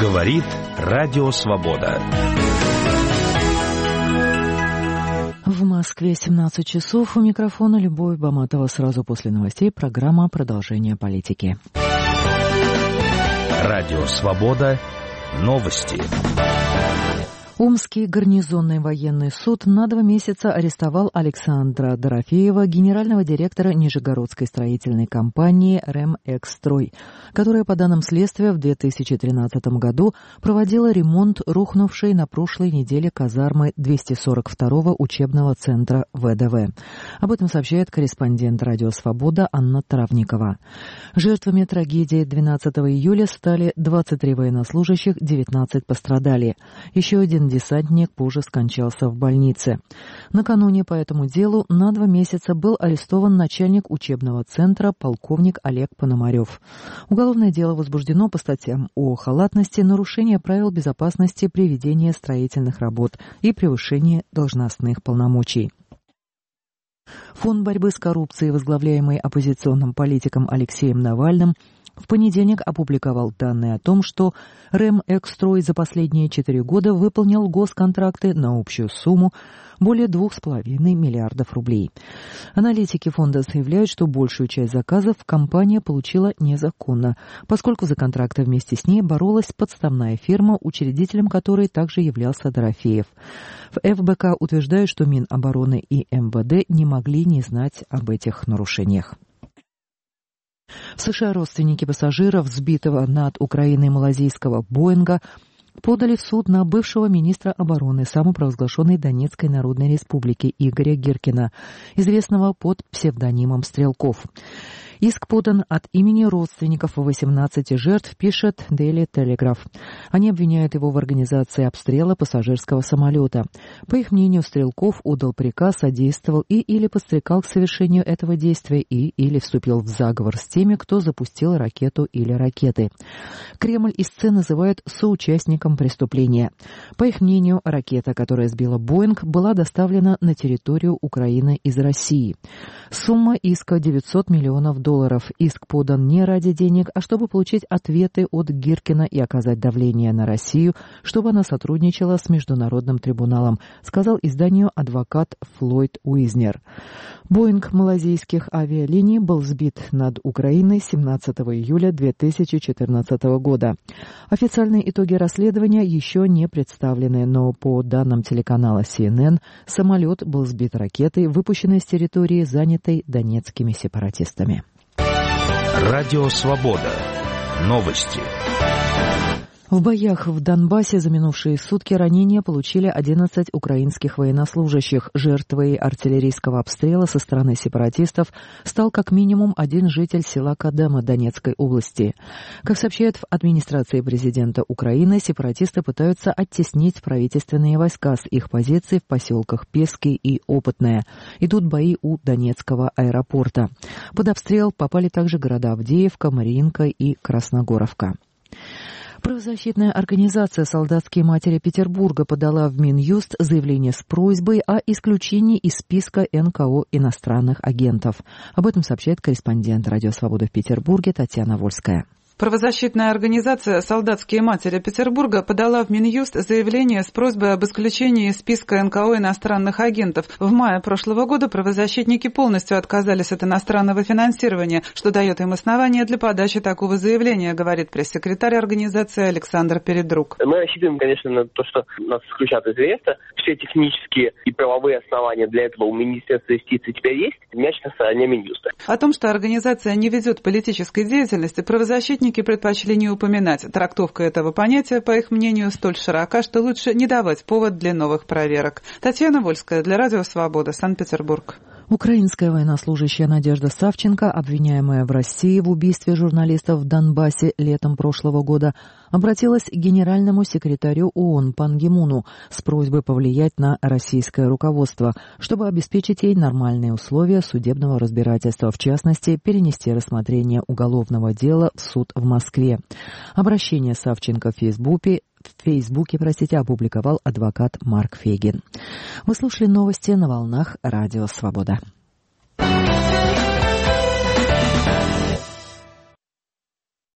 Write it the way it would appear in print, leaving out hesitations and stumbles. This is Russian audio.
Говорит Радио Свобода. В Москве 17 часов. У микрофона Любовь Баматова. Сразу после новостей программа «Продолжение политики». Радио Свобода. Новости. Омский гарнизонный военный суд на 2 месяца арестовал Александра Дорофеева, генерального директора Нижегородской строительной компании «Ремэкстрой», которая, по данным следствия, в 2013 году проводила ремонт рухнувшей на прошлой неделе казармы 242-го учебного центра ВДВ. Об этом сообщает корреспондент «Радио Свобода» Анна Травникова. Жертвами трагедии 12 июля стали 23 военнослужащих, 19 пострадали. Еще один десантник позже скончался в больнице. Накануне по этому делу на 2 месяца был арестован начальник учебного центра полковник Олег Пономарев. Уголовное дело возбуждено по статьям о халатности, нарушении правил безопасности при ведении строительных работ и превышении должностных полномочий. Фонд борьбы с коррупцией, возглавляемый оппозиционным политиком Алексеем Навальным, в понедельник опубликовал данные о том, что «Ремэкстрой» за последние 4 года выполнил госконтракты на общую сумму более 2,5 миллиардов рублей. Аналитики фонда заявляют, что большую часть заказов компания получила незаконно, поскольку за контракты вместе с ней боролась подставная фирма, учредителем которой также являлся Дорофеев. В ФБК утверждают, что Минобороны и МВД не могли не знать об этих нарушениях. В США родственники пассажиров, сбитого над Украиной малазийского «Боинга», подали в суд на бывшего министра обороны самопровозглашенной Донецкой Народной Республики Игоря Гиркина, известного под псевдонимом Стрелков. Иск подан от имени родственников 18 жертв, пишет Daily Telegraph. Они обвиняют его в организации обстрела пассажирского самолета. По их мнению, Стрелков отдал приказ, содействовал и или подстрекал к совершению этого действия и или вступил в заговор с теми, кто запустил ракету или ракеты. Кремль истцы называют соучастником преступления. По их мнению, ракета, которая сбила «Боинг», была доставлена на территорию Украины из России. Сумма иска $900 миллионов. Иск подан не ради денег, а чтобы получить ответы от Гиркина и оказать давление на Россию, чтобы она сотрудничала с Международным трибуналом, сказал изданию адвокат Флойд Уизнер. «Боинг» малазийских авиалиний был сбит над Украиной 17 июля 2014 года. Официальные итоги расследования еще не представлены, но по данным телеканала CNN, самолет был сбит ракетой, выпущенной с территории, занятой донецкими сепаратистами. Радио Свобода. Новости. В боях в Донбассе за минувшие сутки ранения получили 11 украинских военнослужащих. Жертвой артиллерийского обстрела со стороны сепаратистов стал как минимум один житель села Кадема Донецкой области. Как сообщают в администрации президента Украины, сепаратисты пытаются оттеснить правительственные войска с их позиций в поселках Пески и Опытное. Идут бои у Донецкого аэропорта. Под обстрел попали также города Авдеевка, Мариинка и Красногоровка. Правозащитная организация «Солдатские матери Петербурга» подала в Минюст заявление с просьбой о исключении из списка НКО иностранных агентов. Об этом сообщает корреспондент «Радио Свобода» в Петербурге Татьяна Вольская. Правозащитная организация «Солдатские матери Петербурга» подала в Минюст заявление с просьбой об исключении из списка НКО иностранных агентов. В мае прошлого года правозащитники полностью отказались от иностранного финансирования, что дает им основания для подачи такого заявления, говорит пресс-секретарь организации Александр Передрук. Мы рассчитываем, конечно, на то, что нас исключат из реестра. Все технические и правовые основания для этого у Министерства юстиции теперь есть. Мяч на стороне Минюста. О том, что организация не ведет политической деятельности, правозащитники предпочли не упоминать. Трактовка этого понятия, по их мнению, столь широка, что лучше не давать повод для новых проверок. Татьяна Вольская для Радио Свобода, Санкт-Петербург. Украинская военнослужащая Надежда Савченко, обвиняемая в России в убийстве журналистов в Донбассе летом прошлого года, обратилась к генеральному секретарю ООН Пан Ги Муну с просьбой повлиять на российское руководство, чтобы обеспечить ей нормальные условия судебного разбирательства, в частности, перенести рассмотрение уголовного дела в суд в Москве. Обращение Савченко в Фейсбуке опубликовал адвокат Марк Фейгин. Вы слушали новости на волнах Радио Свобода.